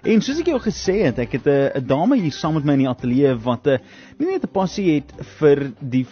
En soos ek jou gesê het, ek het 'n dame hier saam met my in die ateljee wat nie net 'n passie het vir die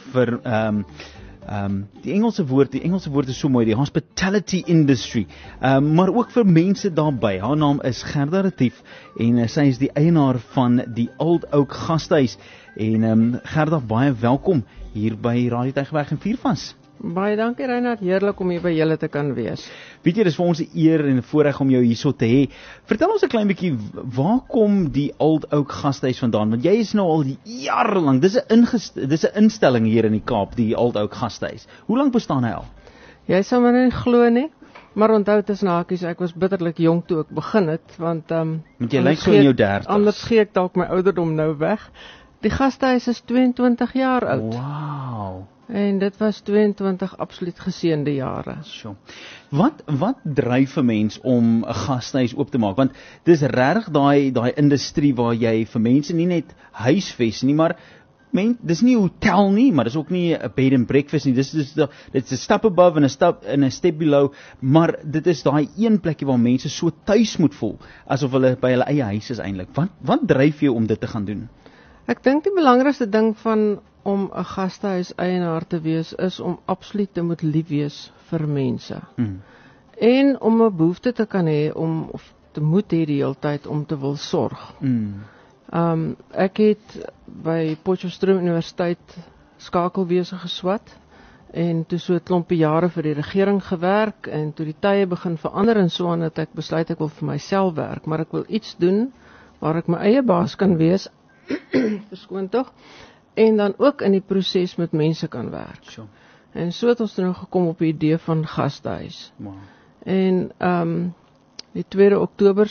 die Engelse woord is so mooi, die hospitality industry, maar ook vir mense daarby. Haar naam is Gerda Retief en sy is die eienaar van die Old Oak Gasthuis. En Gerda, baie welkom hier by Radio Tygerberg en Viervas. Baie dankie Reinhard, heerlik om hier by julle te kan wees. Weet jy, dis vir ons 'n eer en 'n voorreg om jou hierso te hê. Vertel ons 'n klein bietjie, waar kom die Old Oak Gasthuis vandaan? Want jy is nou al jare lank, dis 'n instelling hier in die Kaap, die Old Oak Gasthuis. Hoe lank bestaan hy al? Jy sal my nie glo nie, maar onthou tussen hakies, ek was bitterlik jonk toe ek begin het, want jy lyk so in jou 30's. Anders gee ek dalk my ouderdom nou weg. Die gasthuis is 22 jaar oud. Wow. En dit was 22 absoluut geseënde jare. Sure. Wat dryf 'n mens om 'n gasthuis oop te maak? Want dis regtig daai industrie waar jy vir mense nie net huisves nie, maar dis nie 'n hotel nie, maar dis ook nie 'n bed and breakfast nie. Dit is 'n step above en 'n step below, maar dit is daai een plekkie waar mense so tuis moet voel, asof hulle by hulle eie huis is eintlik. Wat dryf jou om dit te gaan doen? Ek dink die belangrikste ding om 'n gastehuis eienaar te wees is om absoluut te moet lief wees vir mense. En om 'n behoefte te kan hê of te moet hê die hele tyd om te wil sorg. Ek het by Potchefstroom Universiteit skakelwese geswat en toe so 'n klompie jare vir die regering gewerk en toe die tye begin verander en so aan het ek besluit ek wil vir myself werk, maar ek wil iets doen waar ek my eie baas kan wees. Verskoon tog. En dan ook in die proses met mense kan werk. Sure. En so het ons nou gekom op die idee van gastehuis. Wow. En die 2 Oktober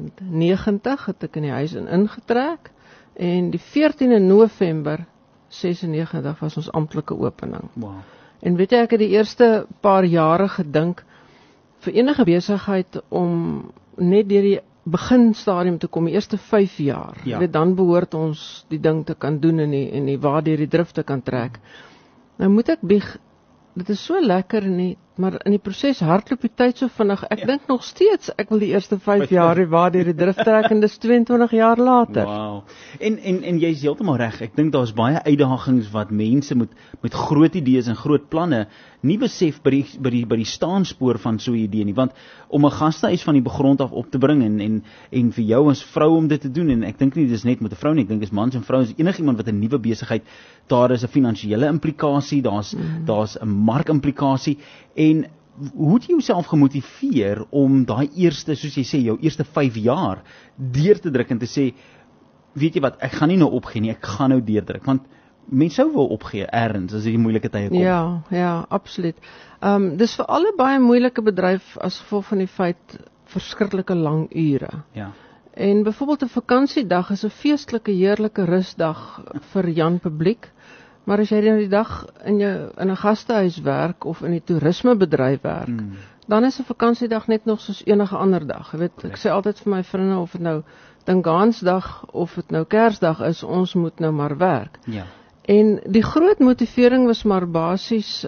96 het ek in die huis ingetrek en die 14de November 96 was ons amptelike opening. Wow. En weet jy, ek het die eerste paar jare gedink vir enige besigheid om net deur die beginstadium te kom, die eerste 5 jaar. Ja. Weet, dan behoort ons die ding te kan doen en die waardeur die drif te kan trek. Nou moet ek bieg, dit is so lekker maar in die proses hardloop die tyd so vinnig. Ek dink nog steeds, ek wil die eerste 5 jaar die waardeur die drif trek en dis 22 jaar later. Wow. En jy is heeltemal reg. Ek dink daar's baie uitdagings wat mense met groot idees en groot planne nie besef by die staanspoor van so 'n idee nie, want om 'n gastehuis van die grond af op te bring en vir jou as vrou om dit te doen, en ek dink nie dis net met 'n vrou nie, ek dink dis mans en vrouens, enigiemand wat 'n nuwe besigheid, daar is 'n finansiële implikasie, daar's 'n markimplikasie, en hoe het jy jouself gemotiveer om daai eerste, soos jy sê, jou eerste 5 jaar deur te druk en te sê, weet jy wat, ek gaan nie nou opgee nie, ek gaan nou deurdruk, want mense sou wil opgee ergens as die moeilike tye kom. Ja, absoluut. Dis vir alle baie moeilike bedryf as gevolg van die feit verskriklike lang ure. Ja. En byvoorbeeld 'n vakansiedag is 'n feestelike, heerlike rusdag vir Jan publiek, maar as jy dan die dag in 'n gastehuis werk of in die toerismebedryf werk, dan is 'n vakansiedag net nog soos enige ander dag. Jy weet, ek sê altyd vir my vriende, of dit nou Dingansdag of dit nou Kersdag is, ons moet nou maar werk. Ja. En die groot motivering was maar basies,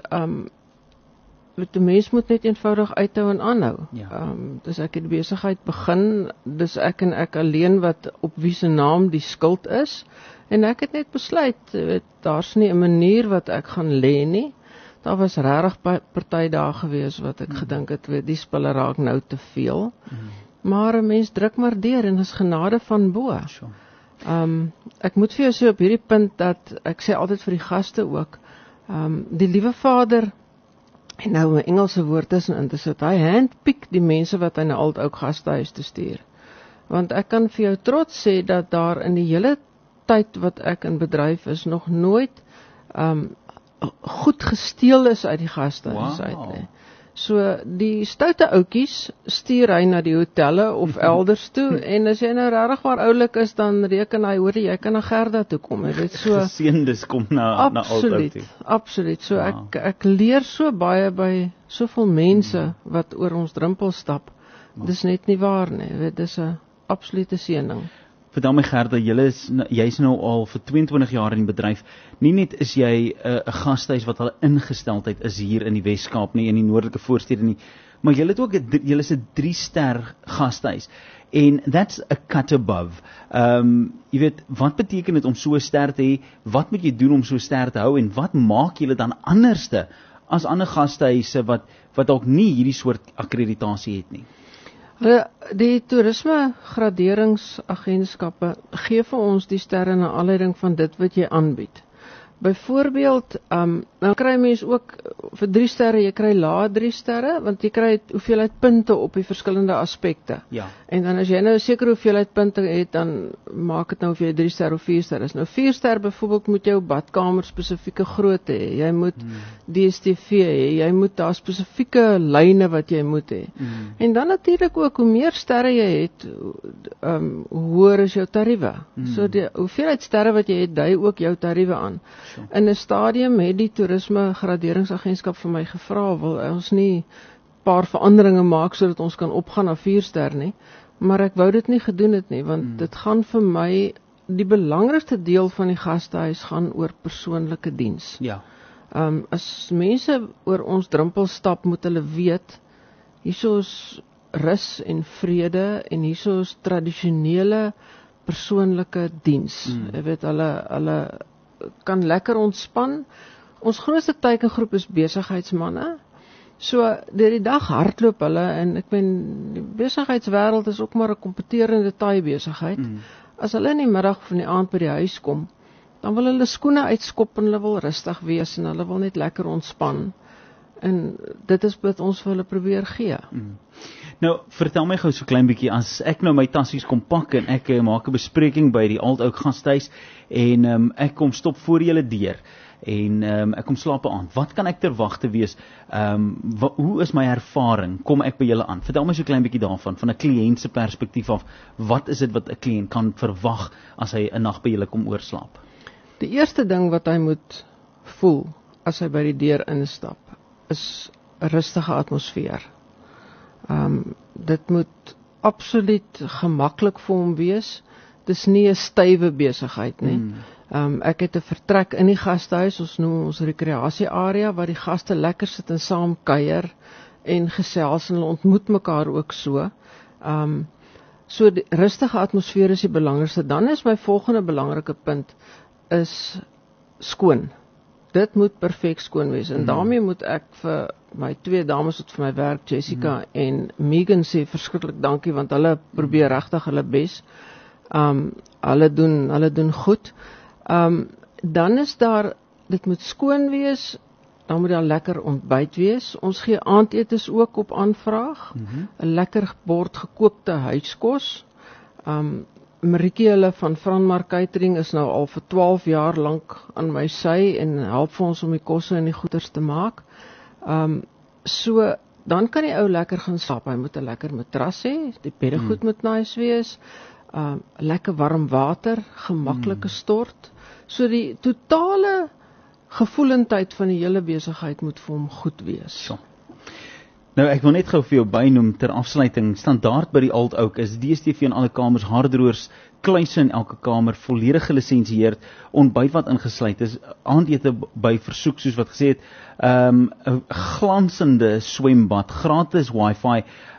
die mens moet net eenvoudig uithou en aanhou. Ja. Dus ek het die besigheid begin, dis ek en ek alleen wat op wie se naam die skuld is, en ek het net besluit, daar's nie 'n manier wat ek gaan lê nie. Daar was regtig party dae gewees wat ek gedink het, die spulle raak nou te veel. Maar 'n mens druk maar deur en is genade van bo. Sure. Ek moet vir jou sê op hierdie punt dat, ek sê altyd vir die gaste ook, die liewe Vader, en nou 'n Engelse woord tussenin te sit, hy handpick die mense wat hy na Old Oak Gastehuis te stuur. Want ek kan vir jou trots sê dat daar in die hele tyd wat ek in bedryf is, nog nooit goed gesteel is uit die gastehuis uit nie. So die stoute ouetjies stuur hy na die hotelle of elders toe, en as jy nou regtig maar oulik is, dan reken hy, hoor jy kan na Gerda toe kom. Jy weet, so geseëndes kom na Old Oak toe. Absoluut. So ek leer so baie by soveel mense wat oor ons drempel stap. Dis net nie waar nie. Jy weet, dis 'n absolute seëning. Vertel my Gerda, jy's nou al vir 22 jaar in die bedryf. Nie net is jy 'n gastehuis wat hulle ingesteldheid is hier in die Wes-Kaap nie, in die noordelike voorstede nie, maar julle is 'n 3-ster gastehuis. En that's a cut above. Jy weet, wat beteken dit om so 'n ster te hê? Wat moet jy doen om so 'n ster te hou en wat maak julle dan anderste as ander gastehuise wat dalk nie hierdie soort akkreditasie het nie? Die toerisme graderingsagentskappe gee vir ons die sterre na aanleiding van dit wat jy aanbied. Byvoorbeeld, dan kry mense ook vir 3 sterre, jy kry lae 3 sterre, want jy kry hoeveelheid punte op die verskillende aspekte. Ja. En dan as jy nou 'n sekere hoeveelheid punte het, dan maak dit nou of jy 3 ster of 4 ster is. Nou 4 ster byvoorbeeld moet jou badkamer spesifieke grootte hê. Jy moet DStv hê, jy moet daar spesifieke lyne wat jy moet hê. En dan natuurlik ook hoe meer sterre jy het, hoe hoër is jou tariewe. So die hoeveelheid sterre wat jy het, dui ook jou tariewe aan. In 'n stadium het die toerisme graderingsagentskap vir my gevra, wil ons nie paar veranderinge maak sodat ons kan opgaan na 4 ster nie, maar ek wou dit nie gedoen het nie, want dit gaan vir my, die belangrikste deel van die gastehuis gaan oor persoonlike diens. Ja. As mense oor ons drempel stap, moet hulle weet, hierso is rus en vrede en hierso is tradisionele persoonlike diens. Jy weet, hulle kan lekker ontspan. Ons grootste teikengroep is besigheidsmanne. So deur die dag hardloop hulle en ek meen die besigheidswêreld is ook maar 'n kompeterende taai besigheid. As hulle in die middag of in die aand by die huis kom, dan wil hulle skoene uitskop en hulle wil rustig wees en hulle wil net lekker ontspan. En dit is wat ons vir hulle probeer gee. Nou, vertel my gou so klein bietjie, as ek nou my tassies kom pak en ek maak 'n bespreking by die Alt Oak gastehuis en ek kom stop voor julle deur en ek kom slaap aan. Wat kan ek ter wagte wees? Hoe is my ervaring? Kom ek by julle aan? Vertel my so klein bietjie daarvan, van 'n kliënt se perspektief af. Wat is dit wat 'n kliënt kan verwag as hy 'n nag by julle kom oorslaap? Die eerste ding wat hy moet voel as hy by die deur instap, is 'n rustige atmosfeer. Dit moet absoluut gemaklik vir hom wees. Dis nie 'n stywe besigheid nie. Ek het 'n vertrek in die gastehuis, ons noem ons rekreasiearea, waar die gaste lekker sit en saam kuier en gesels en hulle ontmoet mekaar ook so. So die rustige atmosfeer is die belangrikste. Dan is my volgende belangrike punt is skoon. Dit moet perfek skoon wees en daarmee moet ek vir my 2 dames wat vir my werk, Jessica en Megan, sê verskriklik dankie, want hulle probeer regtig hulle bes. Hulle doen goed. Dan is daar, dit moet skoon wees, dan moet daar lekker ontbyt wees. Ons gee aandetes ook op aanvraag. 'n lekker bord gekookte huiskos. Marieke hulle van Franmar Catering is nou al vir 12 jaar lank aan my sy en help vir ons om die kosse en die goeders te maak. So dan kan die ou lekker gaan slaap. Hy moet 'n lekker matras hê, die beddegoed moet nice wees, lekker warm water, gemaklike stort. So die totale gevoelendheid van die hele besigheid moet vir hom goed wees. So. Nou ek wil net gou vir jou bynoem ter afsluiting, standaard by die Alt Oak is DStv in alle kamers, haardroërs, kluise in elke kamer, volledig gelisensieerd, ontbyt wat ingesluit is, aandete by versoek soos wat gesê het, 'n glansende swembad, gratis wifi,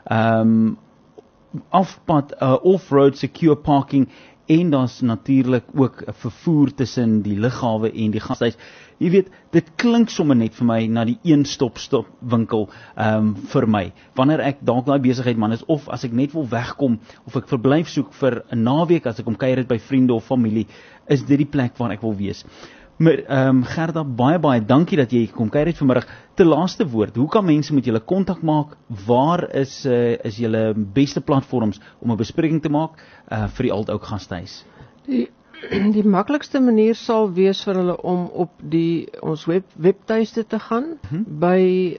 afpad, off-road secure parking, en daar's natuurlik ook 'n vervoer tussen die lughawe en die gastehuis. Jy weet, dit klink sommer net vir my na die een-stop winkel vir my. Wanneer ek dalk daai besigheid man is, of as ek net wil wegkom, of ek verblyf soek vir 'n naweek, as ek kom kuier dit by vriende of familie, is dit die plek waar ek wil wees. Maar Gerda, baie dankie dat jy kom kuier het vanmiddag. Te laaste woord, hoe kan mense met julle kontak maak? Waar is julle beste platforms om 'n bespreking te maak vir die Alt Oak gastehuis? Die maklikste manier sal wees vir hulle om op ons webtuiste te gaan by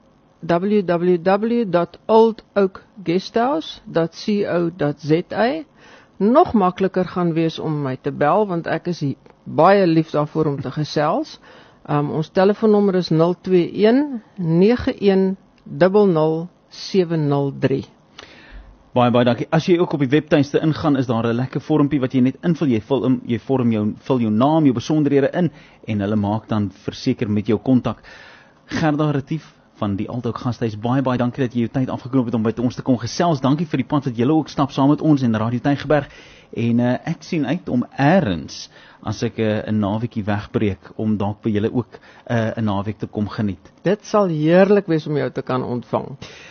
www.altoakguesthouse.co.za. Nog makliker gaan wees om my te bel, want ek is baie lief daarvoor om te gesels. Ons telefoonnommer is 021 91 00 703. Baie dankie. As jy ook op die webtuiste ingaan, is daar 'n lekker vormpie wat jy net invul. Jy vul jou naam, jou besonderhede in en hulle maak dan verseker met jou kontak. Gerda Retief van die Althoek Gastehuis, baie dankie dat jy jou tyd afgeknoop het om by ons te kom gesels. Dankie vir die pad wat julle ook stap saam met ons en Radio Tygerberg. En ek sien uit om eers as ek 'n naweekie wegbreek om dalk by julle ook 'n naweek te kom geniet. Dit sal heerlik wees om jou te kan ontvang.